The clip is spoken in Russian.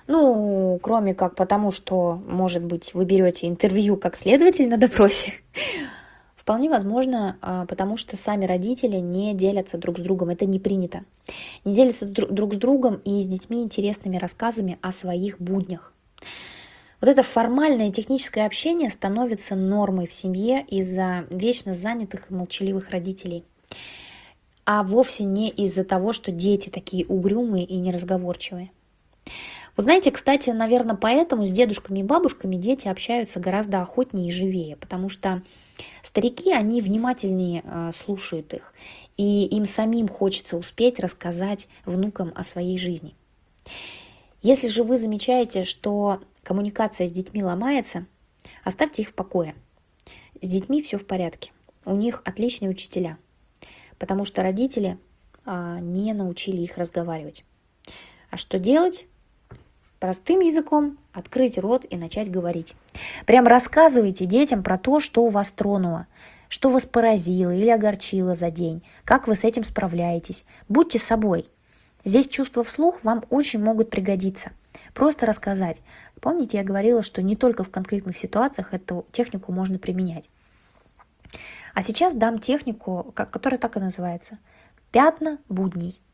Ну, кроме как потому, что, может быть, вы берете интервью как следователь на допросе. Вполне возможно, потому что сами родители не делятся друг с другом, это не принято. Не делятся друг с другом и с детьми интересными рассказами о своих буднях. Вот это формальное техническое общение становится нормой в семье из-за вечно занятых и молчаливых родителей, а вовсе не из-за того, что дети такие угрюмые и неразговорчивые. Вы знаете, кстати, наверное, поэтому с дедушками и бабушками дети общаются гораздо охотнее и живее, потому что старики, они внимательнее слушают их, и им самим хочется успеть рассказать внукам о своей жизни. Если же вы замечаете, что коммуникация с детьми ломается, оставьте их в покое. С детьми все в порядке. У них отличные учителя, потому что родители не научили их разговаривать. А что делать? Простым языком открыть рот и начать говорить. Прям рассказывайте детям про то, что вас тронуло, что вас поразило или огорчило за день, как вы с этим справляетесь. Будьте собой. Здесь чувства вслух вам очень могут пригодиться. Просто рассказать. Помните, я говорила, что не только в конкретных ситуациях эту технику можно применять. А сейчас дам технику, которая так и называется. Пятна будней.